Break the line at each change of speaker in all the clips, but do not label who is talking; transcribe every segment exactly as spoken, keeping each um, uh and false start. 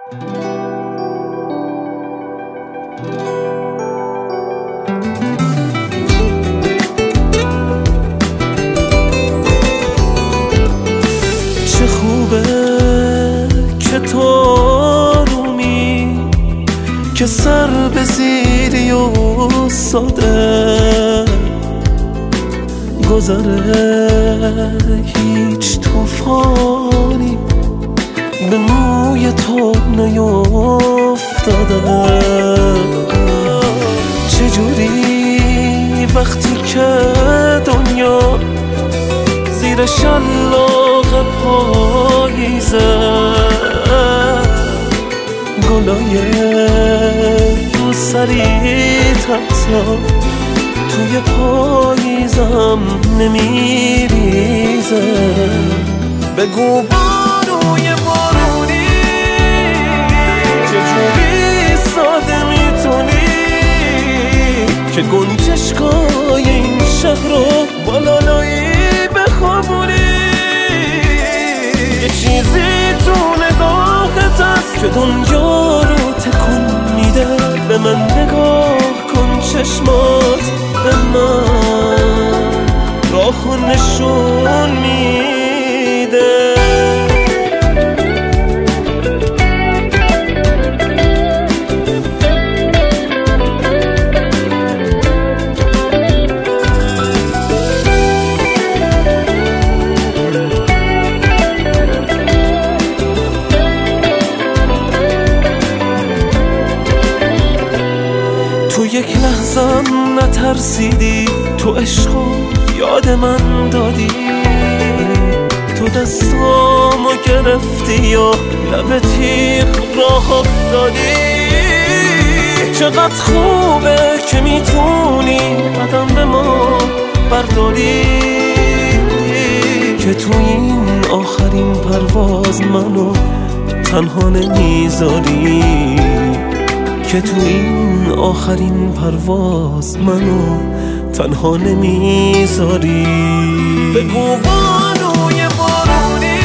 چه خوبه که تو آرومی، که سر به زیری و ساده گذره هیچ توفانی به موی تو نیفتاده. چجوری وقتی که دنیا زیر شلاق پاییزه، گلای روسری تحتا توی پاییزم نمیریزه. بگو بانوی بارونی چجوری ساده میتونی که گنجشگاه این شهر رو با لالایی بخوابونی. یه چیزی تو نگاهت هست که دنیا رو تکون میده. به من نگاه کن، چشمات به من راهو نشون میده. تو یک لحظم نترسیدی، تو عشقو یاد من دادی. تو دستامو گرفتی یا لب تیغ راه افتادی. چقدر خوبه که میتونی قدم به ما برداری، که تو این آخرین پرواز منو تنها نمیذاری. که تو این آخرین پرواز منو تنها نمیذاری. بگو بانوی بارونی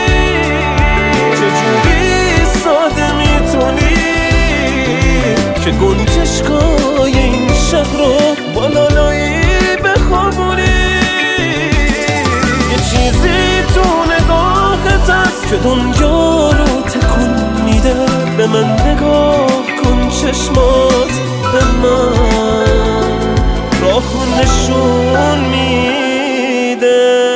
چجوری ساده میتونی که گنجشگاه این شهر رو با لالایی بخوابونی. یه چیزی تو نگاهت هست که دنیا رو تکون میده. به من نگاه کن، چشمات به من راهو نشون میده.